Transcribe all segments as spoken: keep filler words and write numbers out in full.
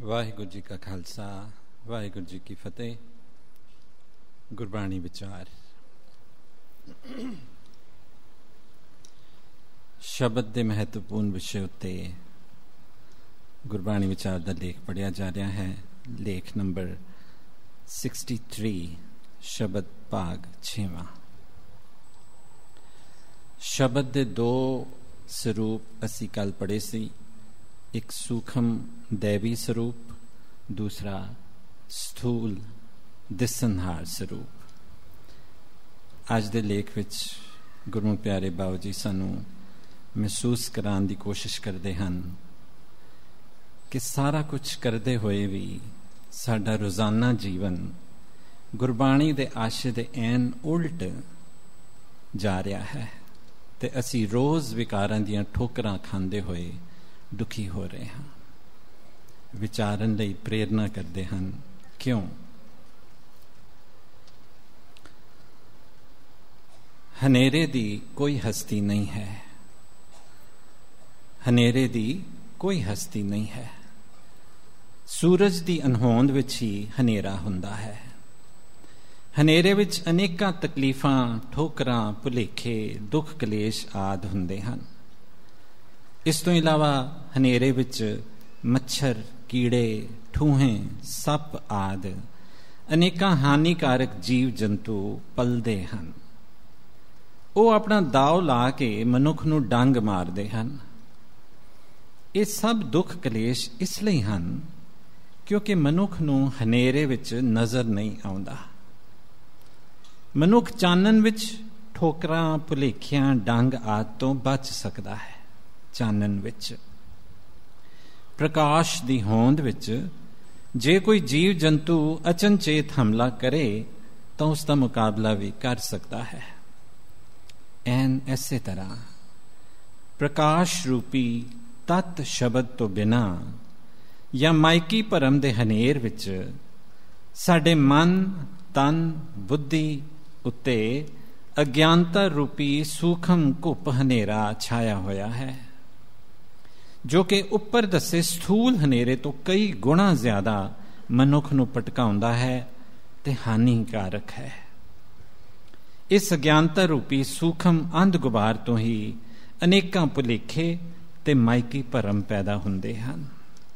ਵਾਹਿਗੁਰੂ ਜੀ ਕਾ ਖਾਲਸਾ, ਵਾਹਿਗੁਰੂ ਜੀ ਕੀ ਫਤਿਹ। ਗੁਰਬਾਣੀ ਵਿਚਾਰ। ਸ਼ਬਦ ਦੇ ਮਹੱਤਵਪੂਰਨ ਵਿਸ਼ੇ ਉੱਤੇ ਗੁਰਬਾਣੀ ਵਿਚਾਰ ਦਾ ਲੇਖ ਪੜ੍ਹਿਆ ਜਾ ਰਿਹਾ ਹੈ। ਲੇਖ ਨੰਬਰ तिरसठ, ਸ਼ਬਦ ਭਾਗ ਛੇਵਾਂ। ਸ਼ਬਦ ਦੇ ਦੋ ਸਰੂਪ ਅਸੀਂ ਕੱਲ ਪੜ੍ਹੇ ਸੀ। ਇੱਕ ਸੂਖਮ ਦੇਵੀ ਸਰੂਪ, ਦੂਸਰਾ ਸਥੂਲ ਦਿਸਣਹਾਰ ਸਰੂਪ। ਅੱਜ ਦੇ ਲੇਖ ਵਿੱਚ ਗੁਰਮੁਖ ਪਿਆਰੇ ਬਾਬਾ ਜੀ ਸਾਨੂੰ ਮਹਿਸੂਸ ਕਰਾਉਣ ਦੀ ਕੋਸ਼ਿਸ਼ ਕਰਦੇ ਹਨ ਕਿ ਸਾਰਾ ਕੁਝ ਕਰਦੇ ਹੋਏ ਵੀ ਸਾਡਾ ਰੋਜ਼ਾਨਾ ਜੀਵਨ ਗੁਰਬਾਣੀ ਦੇ ਆਸ਼ੇ ਦੇ ਐਨ ਉਲਟ ਜਾ ਰਿਹਾ ਹੈ ਤੇ ਅਸੀਂ ਰੋਜ਼ ਵਿਕਾਰਾਂ ਦੀਆਂ ਠੋਕਰਾਂ ਖਾਂਦੇ ਹੋਏ ਦੁਖੀ ਹੋ ਰਹੇ ਹਾਂ। ਵਿਚਾਰਨ ਲਈ ਪ੍ਰੇਰਨਾ ਕਰਦੇ ਹਨ। ਕਿਉਂ? ਹਨੇਰੇ ਦੀ ਕੋਈ ਹਸਤੀ ਨਹੀਂ ਹੈ। ਹਨੇਰੇ ਦੀ ਕੋਈ ਹਸਤੀ ਨਹੀਂ ਹੈ। ਸੂਰਜ ਦੀ ਅਣਹੋਂਦ ਵਿੱਚ ਹੀ ਹਨੇਰਾ ਹੁੰਦਾ ਹੈ। ਹਨੇਰੇ ਵਿੱਚ ਅਨੇਕਾਂ ਤਕਲੀਫਾਂ, ਠੋਕਰਾਂ, ਭੁਲੇਖੇ, ਦੁੱਖ, ਕਲੇਸ਼ ਆਦਿ ਹੁੰਦੇ ਹਨ। ਇਸ ਤੋਂ ਇਲਾਵਾ ਹਨੇਰੇ ਵਿੱਚ ਮੱਛਰ, ਕੀੜੇ, ਠੂਹੇ, ਸੱਪ ਆਦਿ ਅਨੇਕਾਂ ਹਾਨੀਕਾਰਕ ਜੀਵ ਜੰਤੂ ਪਲਦੇ ਹਨ। ਉਹ ਆਪਣਾ ਦਾਅ ਲਾ ਕੇ ਮਨੁੱਖ ਨੂੰ ਡੰਗ ਮਾਰਦੇ ਹਨ। ਇਹ ਸਭ ਦੁੱਖ ਕਲੇਸ਼ ਇਸ ਲਈ ਹਨ ਕਿਉਂਕਿ ਮਨੁੱਖ ਨੂੰ ਹਨੇਰੇ ਵਿੱਚ ਨਜ਼ਰ ਨਹੀਂ ਆਉਂਦਾ। ਮਨੁੱਖ ਚਾਨਣ ਵਿੱਚ ਠੋਕਰਾਂ, ਭੁਲੇਖਿਆਂ, ਡੰਗ ਆਦਿ ਤੋਂ ਬਚ ਸਕਦਾ ਹੈ। ਚਾਨਣ ਵਿੱਚ, ਪ੍ਰਕਾਸ਼ ਦੀ ਹੋਂਦ ਵਿੱਚ ਜੇ ਕੋਈ ਜੀਵ ਜੰਤੂ ਅਚਨਚੇਤ ਹਮਲਾ ਕਰੇ ਤਾਂ ਉਸ ਦਾ ਮੁਕਾਬਲਾ ਵੀ ਕਰ ਸਕਦਾ ਹੈ। ਐਨ ਇਸੇ ਤਰ੍ਹਾਂ ਪ੍ਰਕਾਸ਼ ਰੂਪੀ ਤਤ ਸ਼ਬਦ ਤੋਂ ਬਿਨਾ ਜਾਂ ਮਾਇਕੀ ਭਰਮ ਦੇ ਹਨੇਰ ਵਿੱਚ ਸਾਡੇ ਮਨ, ਤਨ, ਬੁੱਧੀ ਉੱਤੇ ਅਗਿਆਨਤਾ ਰੂਪੀ ਸੂਖਮ ਘੁੱਪ ਹਨੇਰਾ ਛਾਇਆ ਹੋਇਆ ਹੈ, ਜੋ ਕਿ ਉੱਪਰ ਦੱਸੇ ਸਥੂਲ ਹਨੇਰੇ ਤੋਂ ਕਈ ਗੁਣਾ ਜ਼ਿਆਦਾ ਮਨੁੱਖ ਨੂੰ ਭਟਕਾਉਂਦਾ ਹੈ ਤੇ ਹਾਨੀਕਾਰਕ ਹੈ। ਇਸ ਅਗਿਆਨਤਾ ਰੂਪੀ ਸੂਖਮ ਅੰਧ ਗੁਬਾਰ ਤੋਂ ਹੀ ਅਨੇਕਾਂ ਭੁਲੇਖੇ ਤੇ ਮਾਇਕੀ ਭਰਮ ਪੈਦਾ ਹੁੰਦੇ ਹਨ।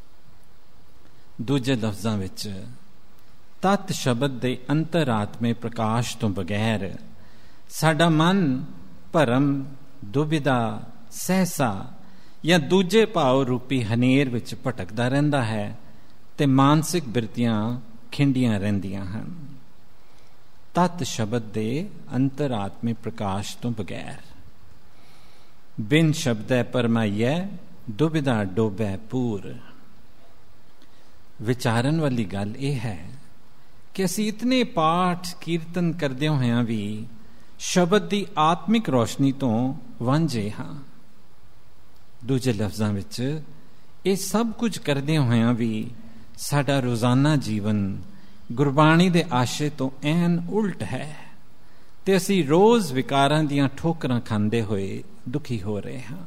ਦੂਜੇ ਲਫ਼ਜ਼ਾਂ ਵਿੱਚ ਤਤ ਸ਼ਬਦ ਦੇ ਅੰਤਰਾਤਮੇ ਪ੍ਰਕਾਸ਼ ਤੋਂ ਬਗੈਰ ਸਾਡਾ ਮਨ ਭਰਮ, ਦੁਬਿਧਾ, ਸਹਿਸਾ ਜਾਂ ਦੂਜੇ ਭਾਵ ਰੂਪੀ ਹਨੇਰ ਵਿੱਚ ਭਟਕਦਾ ਰਹਿੰਦਾ ਹੈ ਤੇ ਮਾਨਸਿਕ ਬਿਰਤੀਆਂ ਖਿੰਡੀਆਂ ਰਹਿੰਦੀਆਂ ਹਨ। ਤਤ ਸ਼ਬਦ ਦੇ ਅੰਤਰਾਤਮੇ ਪ੍ਰਕਾਸ਼ ਤੋਂ ਬਗੈਰ ਬਿਨ ਸ਼ਬਦੈ ਪਰਮਾਈਐ ਦੁਬਿਧਾ ਡੋਬੈ ਪੂਰ। ਵਿਚਾਰਨ ਵਾਲੀ ਗੱਲ ਇਹ ਹੈ ਕਿ ਅਸੀਂ ਇਤਨੇ ਪਾਠ ਕੀਰਤਨ ਕਰਦੇ ਹੋਇਆਂ ਵੀ ਸ਼ਬਦ ਦੀ ਆਤਮਿਕ ਰੋਸ਼ਨੀ ਤੋਂ ਵਾਂਝੇ ਹਾਂ। ਦੂਜੇ ਲਫ਼ਜ਼ਾਂ ਵਿੱਚ ਇਹ ਸਭ ਕੁਝ ਕਰਦੇ ਹੋਇਆਂ ਵੀ ਸਾਡਾ ਰੋਜ਼ਾਨਾ ਜੀਵਨ ਗੁਰਬਾਣੀ ਦੇ ਆਸ਼ੇ ਤੋਂ ਐਨ ਉਲਟ ਹੈ ਤੇ ਅਸੀਂ ਰੋਜ਼ ਵਿਕਾਰਾਂ ਦੀਆਂ ਠੋਕਰਾਂ ਖਾਂਦੇ ਹੋਏ ਦੁਖੀ ਹੋ ਰਹੇ ਹਾਂ।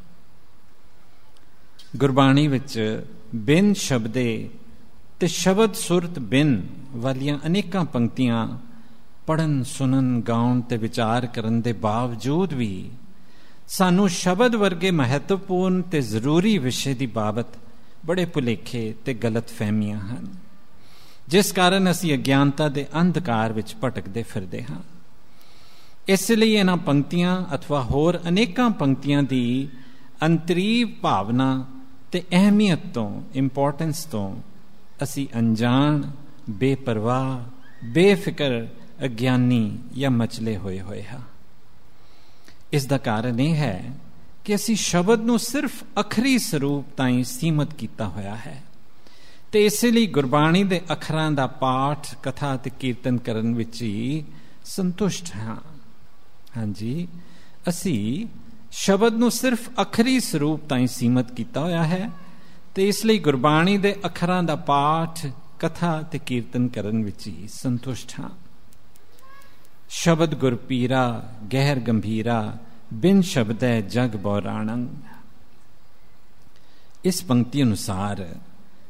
ਗੁਰਬਾਣੀ ਵਿੱਚ ਬਿਨ ਸ਼ਬਦੇ ਤੇ ਸ਼ਬਦ ਸੁਰਤ ਬਿਨ ਵਾਲੀਆਂ ਅਨੇਕਾਂ ਪੰਕਤੀਆਂ ਪੜ੍ਹਨ, ਸੁਣਨ, ਗਾਉਣ ਤੇ ਵਿਚਾਰ ਕਰਨ ਦੇ ਬਾਵਜੂਦ ਵੀ ਸਾਨੂੰ ਸ਼ਬਦ ਵਰਗੇ ਮਹੱਤਵਪੂਰਨ ਤੇ ਜ਼ਰੂਰੀ ਵਿਸ਼ੇ ਦੀ ਬਾਬਤ ਬੜੇ ਭੁਲੇਖੇ ਤੇ ਗਲਤ ਫਹਿਮੀਆਂ ਹਨ, ਜਿਸ ਕਾਰਨ ਅਸੀਂ ਅਗਿਆਨਤਾ ਦੇ ਅੰਧਕਾਰ ਵਿੱਚ ਭਟਕਦੇ ਫਿਰਦੇ ਹਾਂ। ਇਸ ਲਈ ਇਹਨਾਂ ਪੰਕਤੀਆਂ ਅਥਵਾ ਹੋਰ ਅਨੇਕਾਂ ਪੰਕਤੀਆਂ ਦੀ ਅੰਤਰੀਵ ਭਾਵਨਾ ਤੇ ਅਹਿਮੀਅਤ ਤੋਂ, ਇੰਪੋਰਟੈਂਸ ਤੋਂ ਅਸੀਂ ਅਣਜਾਣ, ਬੇਪਰਵਾਹ, ਬੇਫਿਕਰ, ਅਗਿਆਨੀ ਜਾਂ ਮਚਲੇ ਹੋਏ ਹੋਏ ਹਾਂ। ਇਸ ਦਾ ਕਾਰਨ ਇਹ ਹੈ ਕਿ ਅਸੀਂ ਸ਼ਬਦ ਨੂੰ ਸਿਰਫ ਅਖਰੀ ਸਰੂਪ ਤਾਈਂ ਸੀਮਤ ਕੀਤਾ ਹੋਇਆ ਹੈ ਤੇ ਇਸੇ ਲਈ ਗੁਰਬਾਣੀ ਦੇ ਅੱਖਰਾਂ ਦਾ ਪਾਠ, ਕਥਾ ਤੇ ਕੀਰਤਨ ਕਰਨ ਵਿੱਚ ਹੀ ਸੰਤੁਸ਼ਟ ਹਾਂ। ਹਾਂਜੀ, ਅਸੀਂ ਸ਼ਬਦ ਨੂੰ ਸਿਰਫ ਅਖਰੀ ਸਰੂਪ ਤਾਈਂ ਸੀਮਤ ਕੀਤਾ ਹੋਇਆ ਹੈ ਤੇ ਇਸ ਲਈ ਗੁਰਬਾਣੀ ਦੇ ਅੱਖਰਾਂ ਦਾ ਪਾਠ, ਕਥਾ ਤੇ ਕੀਰਤਨ ਕਰਨ ਵਿੱਚ ਹੀ ਸੰਤੁਸ਼ਟ ਹਾਂ। ਸ਼ਬਦ ਗੁਰ ਪੀਰਾ ਗਹਿਰ ਗੰਭੀਰਾ, ਬਿਨ ਸ਼ਬਦੈ ਜਗ ਬੌਰਾਣੰ। ਇਸ ਪੰਕਤੀ ਅਨੁਸਾਰ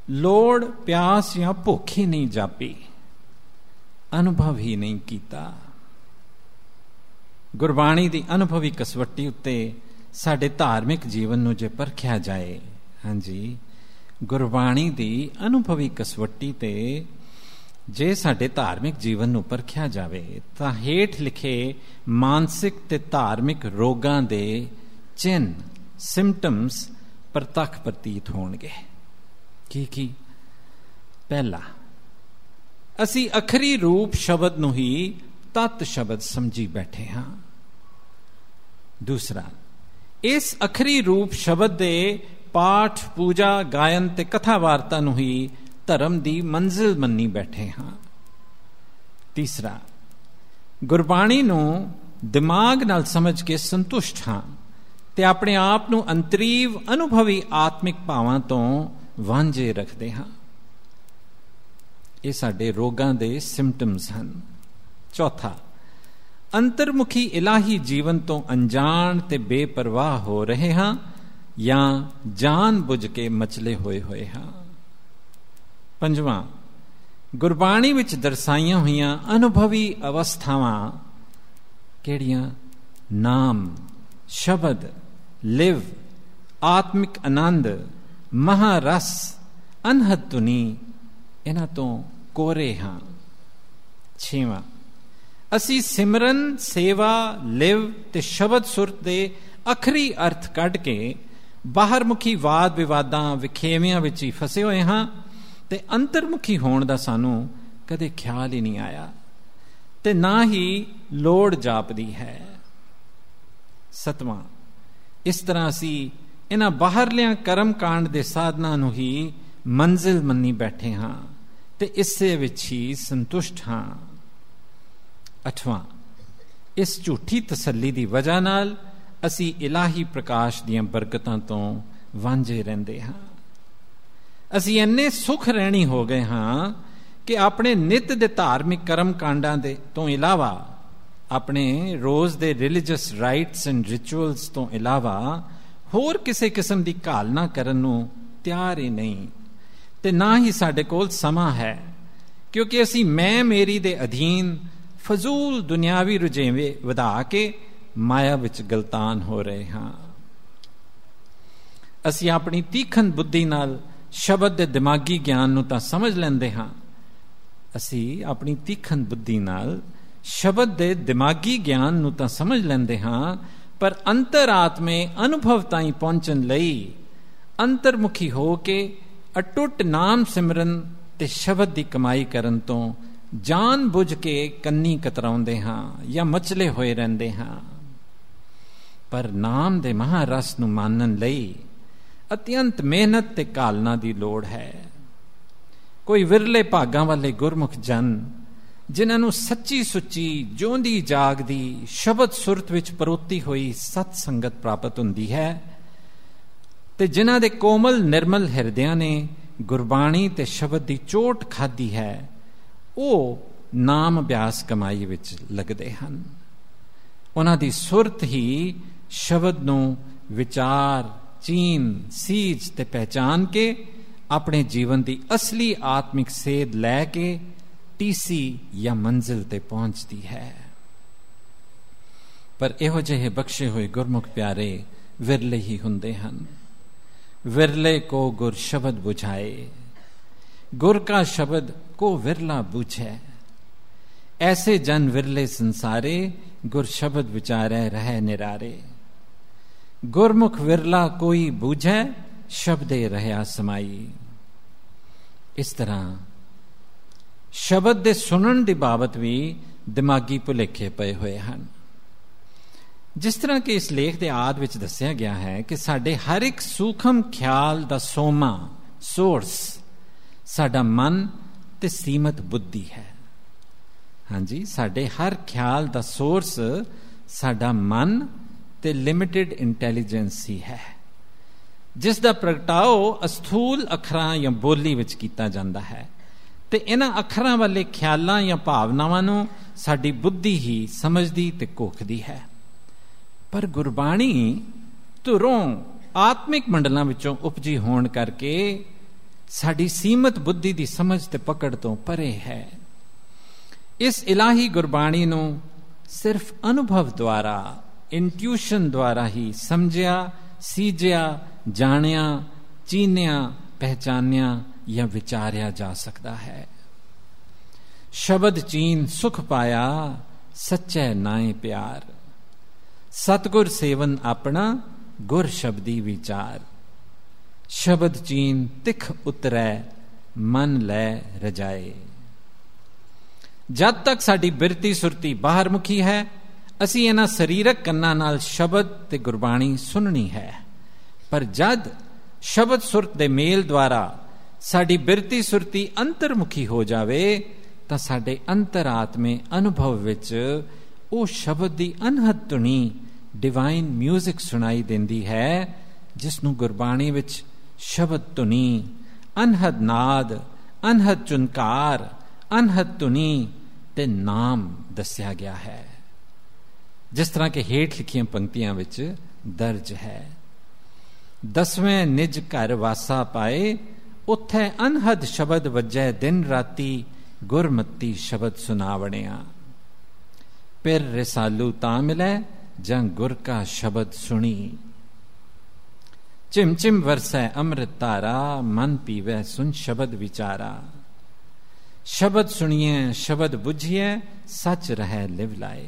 ਲੋੜ ਪਿਆਸ ਜਾਂ ਭੁੱਖ ਹੀ ਨਹੀਂ ਜਾਪੀ, ਅਨੁਭਵ ਹੀ ਨਹੀਂ ਕੀਤਾ। ਗੁਰਬਾਣੀ ਦੀ ਅਨੁਭਵੀ ਕਸਵੱਟੀ ਉੱਤੇ ਸਾਡੇ ਧਾਰਮਿਕ ਜੀਵਨ ਨੂੰ ਜੇ ਪਰਖਿਆ ਜਾਏ, ਹਾਂਜੀ, ਗੁਰਬਾਣੀ ਦੀ ਅਨੁਭਵੀ ਕਸਵੱਟੀ ਤੇ ਜੇ ਸਾਡੇ ਧਾਰਮਿਕ ਜੀਵਨ ਨੂੰ ਪਰਖਿਆ ਜਾਵੇ ਤਾਂ ਹੇਠ ਲਿਖੇ ਮਾਨਸਿਕ ਤੇ ਧਾਰਮਿਕ ਰੋਗਾਂ ਦੇ ਚਿੰਨ੍ਹ, ਸਿੰਪਟਮਸ ਪ੍ਰਤੱਖ ਪ੍ਰਤੀਤ ਹੋਣਗੇ। ਕੀ ਕੀ? ਪਹਿਲਾ, ਅਸੀਂ ਅਖਰੀ ਰੂਪ ਸ਼ਬਦ ਨੂੰ ਹੀ ਤਤ ਸ਼ਬਦ ਸਮਝੀ ਬੈਠੇ ਹਾਂ। ਦੂਸਰਾ, ਇਸ ਅਖਰੀ ਰੂਪ ਸ਼ਬਦ ਦੇ ਪਾਠ, ਪੂਜਾ, ਗਾਇਨ ਤੇ ਕਥਾ ਵਾਰਤਾ ਨੂੰ ਹੀ ਧਰਮ ਦੀ ਮੰਜ਼ਿਲ ਮੰਨੀ ਬੈਠੇ ਹਾਂ। ਤੀਸਰਾ, ਗੁਰਬਾਣੀ ਨੂੰ ਦਿਮਾਗ ਨਾਲ ਸਮਝ ਕੇ ਸੰਤੁਸ਼ਟ ਹਾਂ ਤੇ ਆਪਣੇ ਆਪ ਨੂੰ ਅੰਤਰੀਵ ਅਨੁਭਵੀ ਆਤਮਿਕ ਭਾਵਾਂ ਤੋਂ ਵਾਂਝੇ ਰੱਖਦੇ ਹਾਂ। ਇਹ ਸਾਡੇ ਰੋਗਾਂ ਦੇ ਸਿੰਪਟਮਸ ਹਨ। ਚੌਥਾ, ਅੰਤਰਮੁਖੀ ਇਲਾਹੀ ਜੀਵਨ ਤੋਂ ਅਣਜਾਣ ਤੇ ਬੇਪਰਵਾਹ ਹੋ ਰਹੇ ਹਾਂ ਜਾਂ ਜਾਣ ਬੁੱਝ ਕੇ ਮਚਲੇ ਹੋਏ ਹੋਏ ਹਾਂ। ਪੰਜਵਾਂ, ਗੁਰਬਾਣੀ ਵਿੱਚ ਦਰਸਾਈਆਂ ਹੋਈਆਂ ਅਨੁਭਵੀ ਅਵਸਥਾਵਾਂ ਕਿਹੜੀਆਂ? ਨਾਮ, ਸ਼ਬਦ, ਲਿਵ, ਆਤਮਿਕ ਆਨੰਦ, ਮਹਾਰਸ, ਅਨਹਦ ਧੁਨੀ, ਇਹਨਾਂ ਤੋਂ ਕੋਰੇ ਹਾਂ। ਛੇਵਾਂ, ਅਸੀਂ ਸਿਮਰਨ, ਸੇਵਾ, ਲਿਵ ਤੇ ਸ਼ਬਦ ਸੁਰਤ ਦੇ ਅਖਰੀ ਅਰਥ ਕੱਢ ਕੇ ਬਾਹਰਮੁਖੀ ਵਾਦ ਵਿਵਾਦਾਂ, ਵਿਖੇਵਿਆਂ ਵਿੱਚ ਹੀ ਫਸੇ ਹੋਏ ਹਾਂ ਤੇ ਅੰਤਰਮੁਖੀ ਹੋਣ ਦਾ ਸਾਨੂੰ ਕਦੇ ਖਿਆਲ ਹੀ ਨਹੀਂ ਆਇਆ ਤੇ ਨਾ ਹੀ ਲੋੜ ਜਾਪਦੀ ਹੈ। ਸਤਵਾਂ, ਇਸ ਤਰ੍ਹਾਂ ਅਸੀਂ ਇਹਨਾਂ ਬਾਹਰਲਿਆਂ ਕਰਮ ਕਾਂਡ ਦੇ ਸਾਧਨਾਂ ਨੂੰ ਹੀ ਮੰਜ਼ਿਲ ਮੰਨੀ ਬੈਠੇ ਹਾਂ ਤੇ ਇਸੇ ਵਿੱਚ ਹੀ ਸੰਤੁਸ਼ਟ ਹਾਂ। ਅੱਠਵਾਂ, ਇਸ ਝੂਠੀ ਤਸੱਲੀ ਦੀ ਵਜ੍ਹਾ ਨਾਲ ਅਸੀਂ ਇਲਾਹੀ ਪ੍ਰਕਾਸ਼ ਦੀਆਂ ਬਰਕਤਾਂ ਤੋਂ ਵਾਂਝੇ ਰਹਿੰਦੇ ਹਾਂ। ਅਸੀਂ ਇੰਨੇ ਸੁਖ ਰਹਿਣੀ ਹੋ ਗਏ ਹਾਂ ਕਿ ਆਪਣੇ ਨਿੱਤ ਦੇ ਧਾਰਮਿਕ ਕਰਮ ਕਾਂਡਾਂ ਦੇ ਤੋਂ ਇਲਾਵਾ, ਆਪਣੇ ਰੋਜ਼ ਦੇ ਰਿਲੀਜੀਅਸ ਰਾਈਟਸ ਐਂਡ ਰਿਚੁਅਲਸ ਤੋਂ ਇਲਾਵਾ ਹੋਰ ਕਿਸੇ ਕਿਸਮ ਦੀ ਘਾਲਣਾ ਕਰਨ ਨੂੰ ਤਿਆਰ ਹੀ ਨਹੀਂ ਤੇ ਨਾ ਹੀ ਸਾਡੇ ਕੋਲ ਸਮਾਂ ਹੈ, ਕਿਉਂਕਿ ਅਸੀਂ ਮੈਂ ਮੇਰੀ ਦੇ ਅਧੀਨ ਫਜ਼ੂਲ ਦੁਨਿਆਵੀ ਰੁਝੇਵੇਂ ਵਧਾ ਕੇ ਮਾਇਆ ਵਿੱਚ ਗਲਤਾਨ ਹੋ ਰਹੇ ਹਾਂ। ਅਸੀਂ ਆਪਣੀ ਤੀਖਣ ਬੁੱਧੀ ਨਾਲ ਸ਼ਬਦ ਦੇ ਦਿਮਾਗੀ ਗਿਆਨ ਨੂੰ ਤਾਂ ਸਮਝ ਲੈਂਦੇ ਹਾਂ, ਅਸੀਂ ਆਪਣੀ ਤੀਖਣ ਬੁੱਧੀ ਨਾਲ ਸ਼ਬਦ ਦੇ ਦਿਮਾਗੀ ਗਿਆਨ ਨੂੰ ਤਾਂ ਸਮਝ ਲੈਂਦੇ ਹਾਂ, ਪਰ ਅੰਤਰਾਤਮੇ ਅਨੁਭਵ ਤਾਈਂ ਪਹੁੰਚਣ ਲਈ ਅੰਤਰਮੁਖੀ ਹੋ ਕੇ ਅਟੁੱਟ ਨਾਮ ਸਿਮਰਨ ਤੇ ਸ਼ਬਦ ਦੀ ਕਮਾਈ ਕਰਨ ਤੋਂ ਜਾਣ ਬੁੱਝ ਕੇ ਕੰਨੀ ਕਤਰਾਉਂਦੇ ਹਾਂ ਜਾਂ ਮਚਲੇ ਹੋਏ ਰਹਿੰਦੇ ਹਾਂ। ਪਰ ਨਾਮ ਦੇ ਮਹਾਰਸ ਨੂੰ ਮਾਨਣ ਲਈ ਅਤਿਅੰਤ ਮਿਹਨਤ ਤੇ ਘਾਲਣਾ ਦੀ ਲੋੜ ਹੈ। ਕੋਈ ਵਿਰਲੇ ਭਾਗਾਂ ਵਾਲੇ ਗੁਰਮੁਖ ਜਨ ਜਿਨ੍ਹਾਂ ਨੂੰ ਸੱਚੀ ਸੁੱਚੀ ਜਿਉਂਦੀ ਜਾਗਦੀ ਸ਼ਬਦ ਸੁਰਤ ਵਿੱਚ ਪਰੋਤੀ ਹੋਈ ਸਤ ਸੰਗਤ ਪ੍ਰਾਪਤ ਹੁੰਦੀ ਹੈ ਤੇ ਜਿਨ੍ਹਾਂ ਦੇ ਕੋਮਲ ਨਿਰਮਲ ਹਿਰਦਿਆਂ ਨੇ ਗੁਰਬਾਣੀ ਤੇ ਸ਼ਬਦ ਦੀ ਚੋਟ ਖਾਧੀ ਹੈ, ਉਹ ਨਾਮ ਅਭਿਆਸ ਕਮਾਈ ਵਿੱਚ ਲੱਗਦੇ ਹਨ। ਉਹਨਾਂ ਦੀ ਸੁਰਤ ਹੀ ਸ਼ਬਦ ਨੂੰ ਵਿਚਾਰ, ਚੀਨ, ਸੀਜ ਤੇ ਪਹਿਚਾਨ ਕੇ ਆਪਣੇ ਜੀਵਨ ਦੀ ਅਸਲੀ ਆਤਮਿਕ ਸੇਧ ਲੈ ਕੇ ਟੀਸੀ ਜਾਂ ਮੰਜ਼ਿਲ ਤੇ ਪਹੁੰਚਦੀ ਹੈ। ਪਰ ਇਹੋ ਜਿਹੇ ਬਖਸ਼ੇ ਹੋਏ ਗੁਰਮੁਖ ਪਿਆਰੇ ਵਿਰਲੇ ਹੀ ਹੁੰਦੇ ਹਨ। ਵਿਰਲੇ ਕੋ ਗੁਰ ਸ਼ਬਦ ਬੁਝਾਏ, ਗੁਰ ਕਾ ਸ਼ਬਦ ਕੋ ਵਿਰਲਾ ਬੂਝੈ। ਐਸੇ ਜਨ ਵਿਰਲੇ ਸੰਸਾਰੇ, ਗੁਰ ਸ਼ਬਦ ਵਿਚਾਰੈ ਰਹਿ ਨਿਰਾਰੇ। ਗੁਰਮੁਖ ਵਿਰਲਾ ਕੋਈ ਬੂਝੈ, ਸ਼ਬਦੇ ਰਹਿਆ ਸਮਾਈ। ਇਸ ਤਰ੍ਹਾਂ ਸ਼ਬਦ ਦੇ ਸੁਣਨ ਦੀ ਬਾਬਤ ਵੀ ਦਿਮਾਗੀ ਭੁਲੇਖੇ ਪਏ ਹੋਏ ਹਨ। ਜਿਸ ਤਰ੍ਹਾਂ ਕਿ ਇਸ ਲੇਖ ਦੇ ਆਦ ਵਿੱਚ ਦੱਸਿਆ ਗਿਆ ਹੈ ਕਿ ਸਾਡੇ ਹਰ ਇੱਕ ਸੂਖਮ ਖਿਆਲ ਦਾ ਸੋਮਾ, ਸੋਰਸ ਸਾਡਾ ਮਨ ਤੇ ਸੀਮਤ ਬੁੱਧੀ ਹੈ। ਹਾਂਜੀ, ਸਾਡੇ ਹਰ ਖਿਆਲ ਦਾ ਸੋਰਸ ਸਾਡਾ ਮਨ ਤੇ ਲਿਮਿਟਿਡ ਇੰਟੈਲੀਜੈਂਸ ਹੀ ਹੈ, ਜਿਸ ਦਾ ਪ੍ਰਗਟਾਓ ਅਸਥੂਲ ਅੱਖਰਾਂ ਜਾਂ ਬੋਲੀ ਵਿੱਚ ਕੀਤਾ ਜਾਂਦਾ ਹੈ ਤੇ ਇਹਨਾਂ ਅੱਖਰਾਂ ਵਾਲੇ ਖਿਆਲਾਂ ਜਾਂ ਭਾਵਨਾਵਾਂ ਨੂੰ ਸਾਡੀ ਬੁੱਧੀ ਹੀ ਸਮਝਦੀ ਤੇ ਘੋਖਦੀ ਹੈ। ਪਰ ਗੁਰਬਾਣੀ ਧੁਰੋਂ ਆਤਮਿਕ ਮੰਡਲਾਂ ਵਿੱਚੋਂ ਉਪਜੀ ਹੋਣ ਕਰਕੇ ਸਾਡੀ ਸੀਮਤ ਬੁੱਧੀ ਦੀ ਸਮਝ ਤੇ ਪਕੜ ਤੋਂ ਪਰੇ ਹੈ। ਇਸ ਇਲਾਹੀ ਗੁਰਬਾਣੀ ਨੂੰ ਸਿਰਫ ਅਨੁਭਵ ਦੁਆਰਾ, ਇੰਟਿਊਸ਼ਨ ਦੁਆਰਾ ਹੀ ਸਮਝਿਆ, ਸੀਜਿਆ, ਜਾਣਿਆ, ਚੀਨਿਆ, ਪਹਿਚਾਨਿਆ ਜਾਂ ਵਿਚਾਰਿਆ ਜਾ ਸਕਦਾ ਹੈ। ਸ਼ਬਦ ਚੀਨ ਸੁਖ ਪਾਇਆ, ਸੱਚੈ ਨਾਏ ਪਿਆਰ। ਸਤਿਗੁਰ ਸੇਵਨ ਆਪਣਾ, ਗੁਰ ਸ਼ਬਦੀ ਵਿਚਾਰ। ਸ਼ਬਦ ਚੀਨ ਤਿਖ ਉਤਰੈ, ਮਨ ਲੈ ਰਜਾਏ। ਜਦ ਤੱਕ ਸਾਡੀ ਬਿਰਤੀ ਸੁਰਤੀ ਬਾਹਰ ਮੁਖੀ ਹੈ, ਅਸੀਂ ਇਹਨਾਂ ਸਰੀਰਕ ਕੰਨਾਂ ਨਾਲ ਸ਼ਬਦ ਤੇ ਗੁਰਬਾਣੀ ਸੁਣਨੀ ਹੈ। ਪਰ ਜਦ ਸ਼ਬਦ ਸੁਰਤ ਦੇ ਮੇਲ ਦੁਆਰਾ ਸਾਡੀ ਬਿਰਤੀ ਸੁਰਤੀ ਅੰਤਰਮੁਖੀ ਹੋ ਜਾਵੇ ਤਾਂ ਸਾਡੇ ਅੰਤਰਾਤਮੇ ਅਨੁਭਵ ਵਿੱਚ ਉਹ ਸ਼ਬਦ ਦੀ ਅਨਹਦ ਧੁਨੀ, ਡਿਵਾਈਨ ਮਿਊਜ਼ਿਕ ਸੁਣਾਈ ਦਿੰਦੀ ਹੈ, ਜਿਸ ਨੂੰ ਗੁਰਬਾਣੀ ਵਿੱਚ ਸ਼ਬਦ ਧੁਨੀ, ਅਨਹਦ ਨਾਦ, ਅਨਹਦ ਚੁਨਕਾਰ, ਅਨਹਦ ਧੁਨੀ ਤੇ ਨਾਮ ਦੱਸਿਆ ਗਿਆ ਹੈ। ਜਿਸ ਤਰ੍ਹਾਂ ਕਿ ਹੇਠ ਲਿਖੀਆਂ ਪੰਕਤੀਆਂ ਵਿੱਚ ਦਰਜ ਹੈ। ਦਸਵੇਂ ਨਿਜ ਘਰ ਵਾਸਾ ਪਾਏ, ਉੱਥੇ ਅਨਹਦ ਸ਼ਬਦ ਵੱਜੈ ਦਿਨ ਰਾਤੀ, ਗੁਰਮਤੀ ਸ਼ਬਦ ਸੁਨਾਵਣਿਆ। ਫਿਰ ਰਸਾਲੂ ਤਾਂ ਮਿਲੈ, ਜਾਂ ਗੁਰ ਕਾ ਸ਼ਬਦ ਸੁਣੀ। ਚਿਮ ਚਿਮ ਵਰਸੈ ਅੰਮ੍ਰਿਤ ਧਾਰਾ, ਮਨ ਪੀਵੈ ਸੁਨ ਸ਼ਬਦ ਵਿਚਾਰਾ। ਸ਼ਬਦ ਸੁਣੀਏ, ਸ਼ਬਦ ਬੁੱਝੀਏ, ਸੱਚ ਰਹਿ ਲਿਵ ਲਾਏ।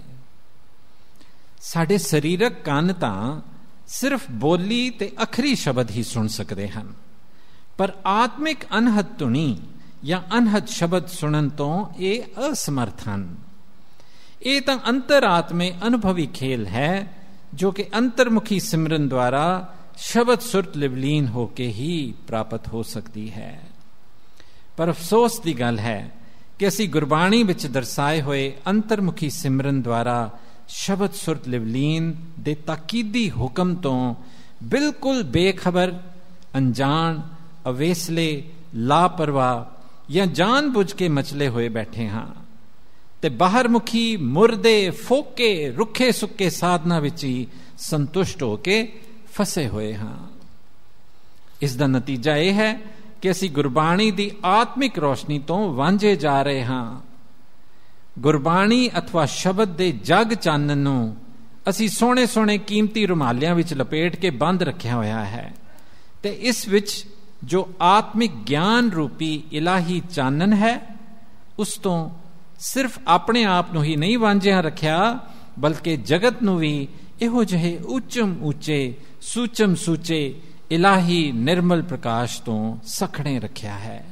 ਸਾਡੇ ਸਰੀਰਕ ਕੰਨ ਤਾਂ ਸਿਰਫ ਬੋਲੀ ਤੇ ਅਖਰੀ ਸ਼ਬਦ ਹੀ ਸੁਣ ਸਕਦੇ ਹਨ, ਪਰ ਆਤਮਿਕ ਅਨਹਦ ਧੁਨੀ ਜਾਂ ਅਨਹਦ ਸ਼ਬਦ ਸੁਣਨ ਤੋਂ ਇਹ ਅਸਮਰਥ ਹਨ। ਇਹ ਤਾਂ ਅੰਤਰਾਤਮੇ ਅਨੁਭਵੀ ਖੇਲ ਹੈ, ਜੋ ਕਿ ਅੰਤਰਮੁਖੀ ਸਿਮਰਨ ਦੁਆਰਾ ਸ਼ਬਦ ਸੁਰਤ ਲਿਵਲੀਨ ਹੋ ਕੇ ਹੀ ਪ੍ਰਾਪਤ ਹੋ ਸਕਦੀ ਹੈ। ਪਰ ਅਫਸੋਸ ਦੀ ਗੱਲ ਹੈ ਕਿ ਅਸੀਂ ਗੁਰਬਾਣੀ ਵਿੱਚ ਦਰਸਾਏ ਹੋਏ ਅੰਤਰਮੁਖੀ ਸਿਮਰਨ ਦੁਆਰਾ ਸ਼ਬਦ ਸੁਰਤ ਲਿਵਲੀਨ ਦੇ ਤਾਕੀਦੀ ਹੁਕਮ ਤੋਂ ਬਿਲਕੁਲ ਬੇਖਬਰ, ਅਣਜਾਣ, ਅਵੇਸਲੇ, ਲਾਪਰਵਾਹ ਜਾਂ ਜਾਣ ਬੁੱਝ ਕੇ ਮਚਲੇ ਹੋਏ ਬੈਠੇ ਹਾਂ ਤੇ ਬਾਹਰਮੁਖੀ, ਮੁਰਦੇ, ਫੋਕੇ, ਰੁੱਖੇ ਸੁੱਕੇ ਸਾਧਨਾ ਵਿੱਚ ਹੀ ਸੰਤੁਸ਼ਟ ਹੋ ਕੇ ਫਸੇ ਹੋਏ ਹਾਂ। ਇਸ ਦਾ ਨਤੀਜਾ ਇਹ ਹੈ ਕਿ ਅਸੀਂ ਗੁਰਬਾਣੀ ਦੀ ਆਤਮਿਕ ਰੋਸ਼ਨੀ ਤੋਂ ਵਾਂਝੇ ਜਾ ਰਹੇ ਹਾਂ। ਗੁਰਬਾਣੀ ਅਥਵਾ ਸ਼ਬਦ ਦੇ ਜਗ ਚਾਨਣ ਨੂੰ ਅਸੀਂ ਸੋਹਣੇ ਸੋਹਣੇ ਕੀਮਤੀ ਰੁਮਾਲਿਆਂ ਵਿੱਚ ਲਪੇਟ ਕੇ ਬੰਦ ਰੱਖਿਆ ਹੋਇਆ ਹੈ ਤੇ ਇਸ ਵਿੱਚ ਜੋ ਆਤਮਿਕ ਗਿਆਨ ਰੂਪੀ ਇਲਾਹੀ ਚਾਨਣ ਹੈ, ਉਸ ਤੋਂ ਸਿਰਫ ਆਪਣੇ ਆਪ ਨੂੰ ਹੀ ਨਹੀਂ ਵਾਂਝਿਆ ਰੱਖਿਆ, ਬਲਕਿ ਜਗਤ ਨੂੰ ਵੀ ਇਹੋ ਜਿਹੇ ਉੱਚਮ ਉੱਚੇ, ਸੂਚਮ ਸੂਚੇ ਇਲਾਹੀ ਨਿਰਮਲ ਪ੍ਰਕਾਸ਼ ਤੋਂ ਸਖਣੇ ਰੱਖਿਆ ਹੈ।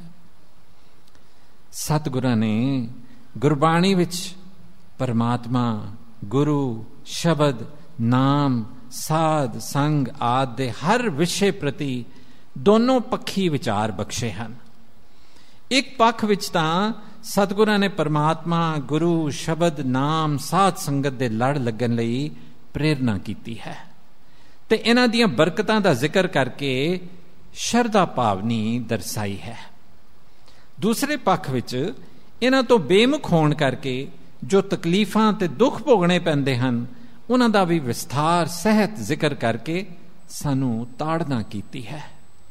ਸਤਿਗੁਰਾਂ ਨੇ ਗੁਰਬਾਣੀ ਵਿੱਚ ਪਰਮਾਤਮਾ, ਗੁਰੂ, ਸ਼ਬਦ, ਨਾਮ, ਸਾਧ, ਸੰਗ ਆਦਿ ਦੇ ਹਰ ਵਿਸ਼ੇ ਪ੍ਰਤੀ ਦੋਨੋਂ ਪੱਖੀ ਵਿਚਾਰ ਬਖਸ਼ੇ ਹਨ। ਇੱਕ ਪੱਖ ਵਿੱਚ ਤਾਂ ਸਤਿਗੁਰਾਂ ਨੇ ਪਰਮਾਤਮਾ, ਗੁਰੂ, ਸ਼ਬਦ, ਨਾਮ, ਸਾਧ ਸੰਗਤ ਦੇ ਲੜ ਲੱਗਣ ਲਈ ਪ੍ਰੇਰਨਾ ਕੀਤੀ ਹੈ ਤੇ ਇਹਨਾਂ ਦੀਆਂ ਬਰਕਤਾਂ ਦਾ ਜ਼ਿਕਰ ਕਰਕੇ ਸ਼ਰਧਾ ਭਾਵਨੀ ਦਰਸਾਈ ਹੈ। ਦੂਸਰੇ ਪੱਖ ਵਿੱਚ ਇਹਨਾਂ ਤੋਂ ਬੇਮੁਖ ਹੋਣ ਕਰਕੇ ਜੋ ਤਕਲੀਫਾਂ ਤੇ ਦੁੱਖ ਭੋਗਣੇ ਪੈਂਦੇ ਹਨ, ਉਹਨਾਂ ਦਾ ਵੀ ਵਿਸਥਾਰ ਸਹਿਤ ਜ਼ਿਕਰ ਕਰਕੇ ਸਾਨੂੰ ਤਾੜਨਾ ਕੀਤੀ ਹੈ।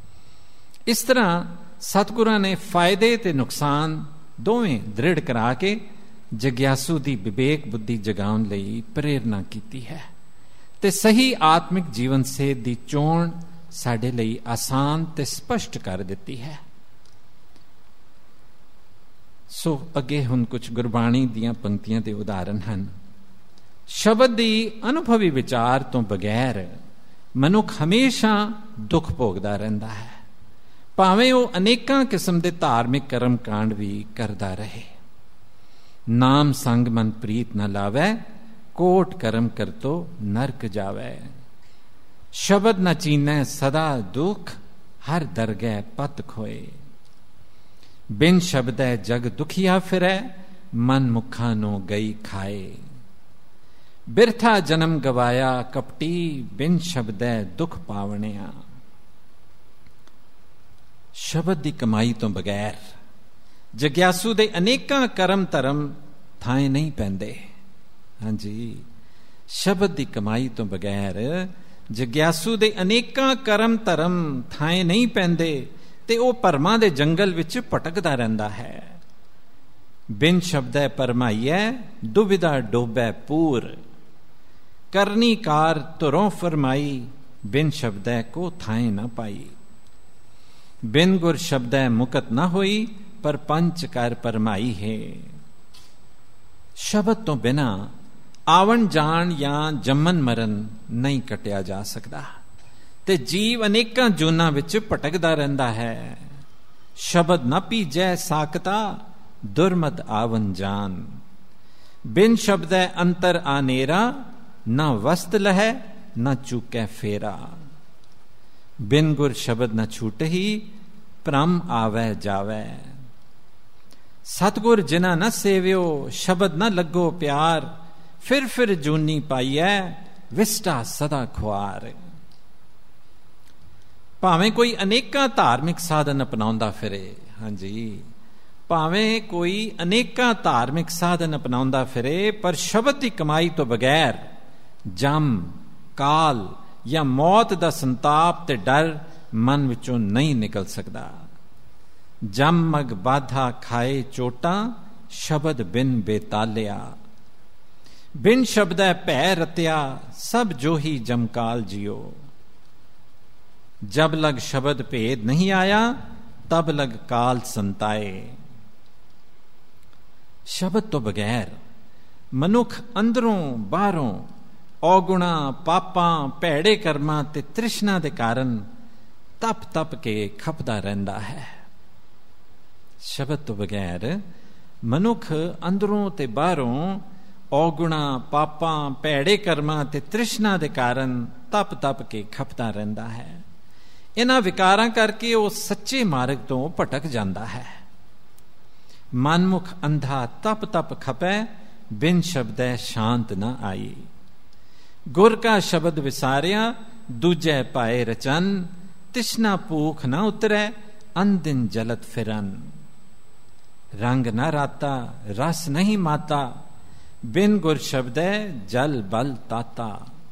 ਇਸ ਤਰ੍ਹਾਂ ਸਤਿਗੁਰਾਂ ਨੇ ਫਾਇਦੇ ਤੇ ਨੁਕਸਾਨ ਦੋਵੇਂ ਦ੍ਰਿੜ ਕਰਾ ਕੇ ਜਗਿਆਸੂ ਦੀ ਵਿਵੇਕ ਬੁੱਧੀ ਜਗਾਉਣ ਲਈ ਪ੍ਰੇਰਨਾ ਕੀਤੀ ਹੈ ਤੇ ਸਹੀ ਆਤਮਿਕ ਜੀਵਨ ਸੇਧ ਦੀ ਚੋਣ ਸਾਡੇ ਲਈ ਆਸਾਨ ਤੇ ਸਪਸ਼ਟ ਕਰ ਦਿੱਤੀ ਹੈ। ਸੋ ਅੱਗੇ ਹੁਣ ਕੁਝ ਗੁਰਬਾਣੀ ਦੀਆਂ ਪੰਕਤੀਆਂ ਦੇ ਉਦਾਹਰਨ ਹਨ। ਸ਼ਬਦ ਦੀ ਅਨੁਭਵੀ ਵਿਚਾਰ ਤੋਂ ਬਗੈਰ ਮਨੁੱਖ ਹਮੇਸ਼ਾ ਦੁੱਖ ਭੋਗਦਾ ਰਹਿੰਦਾ ਹੈ, ਭਾਵੇਂ ਉਹ ਅਨੇਕਾਂ ਕਿਸਮ ਦੇ ਧਾਰਮਿਕ ਕਰਮ ਕਾਂਡ ਵੀ ਕਰਦਾ ਰਹੇ। ਨਾਮ ਸੰਗ ਮਨ ਪ੍ਰੀਤ ਨ ਲਾਵੈ, ਕੋਟ ਕਰਮ ਕਰਤੋ ਨਰਕ ਜਾਵੈ। ਸ਼ਬਦ ਨ ਚੀਨੈ ਸਦਾ ਦੁਖ, ਹਰ ਦਰਗਹਿ ਪਤ ਖੋਏ। ਬਿਨ ਸ਼ਬਦੈ ਜਗ ਦੁਖੀਆ ਫਿਰੈ, ਮਨ ਮੁਖਾਂ ਨੂੰ ਗਈ ਖਾਏ। ਬਿਰਥਾ ਜਨਮ ਗਵਾਇਆ ਕਪਟੀ, ਬਿਨ ਸ਼ਬਦੈ ਦੁਖ ਪਾਵਣਿਆ। ਸ਼ਬਦ ਦੀ ਕਮਾਈ ਤੋਂ ਬਗੈਰ ਜਗਿਆਸੂ ਦੇ ਅਨੇਕਾਂ ਕਰਮ ਧਰਮ ਥਾਂ ਨਹੀਂ ਪੈਂਦੇ। ਹਾਂਜੀ, ਸ਼ਬਦ ਦੀ ਕਮਾਈ ਤੋਂ ਬਗੈਰ ਜਗਿਆਸੂ ਦੇ ਅਨੇਕਾਂ ਕਰਮ ਧਰਮ ਥਾਂ ਨਹੀਂ ਪੈਂਦੇ ਤੇ ਉਹ ਭਰਮਾਂ ਦੇ ਜੰਗਲ ਵਿੱਚ ਭਟਕਦਾ ਰਹਿੰਦਾ ਹੈ। ਬਿਨ ਸ਼ਬਦੈ ਪਰਮਾਈਐ ਦੁਬਿਧਾ ਡੋਬੈ ਪੂਰ, ਕਰਨੀ ਕਾਰ ਧੁਰੋਂ ਫਰਮਾਈ, ਬਿਨ ਸ਼ਬਦੈ ਕੋ ਥਾਏ ਨਾ ਪਾਈ। ਬਿਨ ਗੁਰ ਸ਼ਬਦੈ ਮੁਕਤ ਨਾ ਹੋਈ, ਪਰ ਪੰਚ ਕਰ ਪਰਮਾਈ ਹੈ। ਸ਼ਬਦ ਤੋਂ ਬਿਨਾ ਆਵਣ ਜਾਣ ਜਾਂ ਜੰਮਨ ਮਰਨ ਨਹੀਂ ਕੱਟਿਆ ਜਾ ਸਕਦਾ, ਤੇ ਜੀਵ ਅਨੇਕਾਂ ਜੂਨਾਂ ਵਿੱਚ ਭਟਕਦਾ ਰਹਿੰਦਾ ਹੈ। ਸ਼ਬਦ ਨਾ ਪੀਜੈ ਸਾਕਤਾ, ਦੁਰਮਤ ਆਵਨ ਜਾਨ। ਬਿਨ ਸ਼ਬਦੈ ਅੰਤਰ ਆਨੇਰਾ, ਨਾ ਵਸਤ ਲਹੈ ਨਾ ਚੁਕੈ ਫੇਰਾ। ਬਿਨ ਗੁਰ ਸ਼ਬਦ ਨਾ ਛੂਟਹੀ, ਭ੍ਰਮ ਆਵੈ ਜਾਵੈ। ਸਤਗੁਰ ਜਿਨਾ ਨਾ ਸੇਵਿਓ, ਸ਼ਬਦ ਨਾ ਲੱਗੋ ਪਿਆਰ। ਫਿਰ ਫਿਰ ਜੂਨੀ ਪਾਈਐ, ਵਿਸਟਾ ਸਦਾ ਖੁਆਰ। ਭਾਵੇਂ ਕੋਈ ਅਨੇਕਾਂ ਧਾਰਮਿਕ ਸਾਧਨ ਅਪਣਾਉਂਦਾ ਫਿਰੇ, ਹਾਂਜੀ, ਭਾਵੇਂ ਕੋਈ ਅਨੇਕਾਂ ਧਾਰਮਿਕ ਸਾਧਨ ਅਪਣਾਉਂਦਾ ਫਿਰੇ, ਪਰ ਸ਼ਬਦ ਦੀ ਕਮਾਈ ਤੋਂ ਬਗੈਰ ਜਮ, ਕਾਲ ਜਾਂ ਮੌਤ ਦਾ ਸੰਤਾਪ ਤੇ ਡਰ ਮਨ ਵਿੱਚੋਂ ਨਹੀਂ ਨਿਕਲ ਸਕਦਾ। ਜਮ ਮਗ ਬਾਧਾ ਖਾਏ ਚੋਟਾਂ, ਸ਼ਬਦ ਬਿਨ ਬੇਤਾਲਿਆ। ਬਿਨ ਸ਼ਬਦੈ ਭੈ ਰਤਿਆ, ਸਭ ਜੋਹੀ ਜਮਕਾਲ ਜਿਓ। ਜਬ ਲਗ ਸ਼ਬਦ ਭੇਦ ਨਹੀਂ ਆਇਆ, ਤਬ ਲਗ ਕਾਲ ਸੰਤਾਏ। ਸ਼ਬਦ ਤੋਂ ਬਗੈਰ ਮਨੁੱਖ ਅੰਦਰੋਂ ਬਾਹਰੋਂ ਔਗੁਣਾ, ਪਾਪਾਂ, ਭੈੜੇ ਕਰਮਾਂ ਤੇ ਤ੍ਰਿਸ਼ਨਾ ਦੇ ਕਾਰਨ ਤਪ ਤਪ ਕੇ ਖਪਦਾ ਰਹਿੰਦਾ ਹੈ। ਸ਼ਬਦ ਤੋਂ ਬਗੈਰ ਮਨੁੱਖ ਅੰਦਰੋਂ ਤੇ ਬਾਹਰੋਂ ਔਗੁਣਾ, ਪਾਪਾਂ, ਭੈੜੇ ਕਰਮਾਂ ਤੇ ਤ੍ਰਿਸ਼ਨਾ ਦੇ ਕਾਰਨ ਤਪ ਤਪ ਕੇ ਖਪਦਾ ਰਹਿੰਦਾ ਹੈ। ਇਹਨਾਂ ਵਿਕਾਰਾਂ ਕਰਕੇ ਉਹ ਸੱਚੇ ਮਾਰਗ ਤੋਂ ਭਟਕ ਜਾਂਦਾ ਹੈ। ਮਨਮੁਖ ਅੰਧਾ ਤਪ ਤਪ ਖਪੈ, ਬਿਨ ਸ਼ਬਦੈ ਸ਼ਾਂਤ ਨਾ ਆਈ। ਗੁਰ ਕਾ ਸ਼ਬਦ ਵਿਸਾਰਿਆ, ਦੂਜੈ ਪਾਏ ਰਚਨ। ਤਿਸ਼ਨਾ ਭੂਖ ਨਾ ਉਤਰੈ, ਅਨਦਿਨ ਜਲਤ ਫਿਰਨ। ਰੰਗ ਨਾ ਰਾਤਾ, ਰਸ ਨਹੀਂ ਮਾਤਾ, ਬਿਨ ਗੁਰ ਸ਼ਬਦੈ ਜਲ ਬਲ ਤਾਤਾ।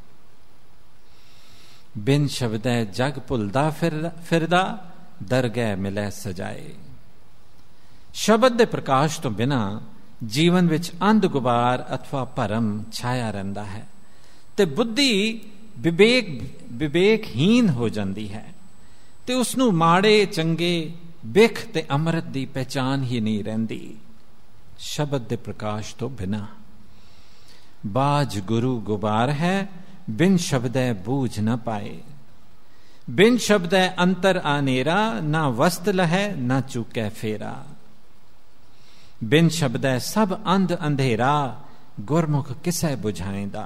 ਬਿਨ ਸ਼ਬਦੈ ਜਗ ਭੁੱਲਦਾ ਫਿਰਦਾ, ਦਰਗਹਿ ਮਿਲੈ ਸਜਾਏ। ਸ਼ਬਦ ਦੇ ਪ੍ਰਕਾਸ਼ ਤੋਂ ਬਿਨਾ ਜੀਵਨ ਵਿੱਚ ਅੰਧ ਗੁਬਾਰ ਅਥਵਾ ਭਰਮ ਛਾਇਆ ਰਹਿੰਦਾ ਹੈ, ਤੇ ਬੁੱਧੀ ਵਿਵੇਕ ਵਿਵੇਕਹੀਨ ਹੋ ਜਾਂਦੀ ਹੈ, ਤੇ ਉਸ ਨੂੰ ਮਾੜੇ ਚੰਗੇ, ਬਿਖ ਤੇ ਅੰਮ੍ਰਿਤ ਦੀ ਪਹਿਚਾਨ ਹੀ ਨਹੀਂ ਰਹਿੰਦੀ। ਸ਼ਬਦ ਦੇ ਪ੍ਰਕਾਸ਼ ਤੋਂ ਬਿਨਾ ਬਾਜ ਗੁਰੂ ਗੁਬਾਰ ਹੈ, ਬਿਨ ਸ਼ਬਦੈ ਬੂਝ ਨਾ ਪਾਏ। ਬਿਨ ਸ਼ਬਦੈ ਅੰਤਰ ਆਨੇਰਾ, ਨਾ ਵਸਤ ਲਹੈ ਨਾ ਚੁਕੈ ਫੇਰਾ। ਬਿਨ ਸ਼ਬਦੈ ਸਭ ਅੰਧ ਅੰਧੇਰਾ, ਗੁਰਮੁਖ ਕਿਸੈ ਬੁਝਾਏਂਦਾ।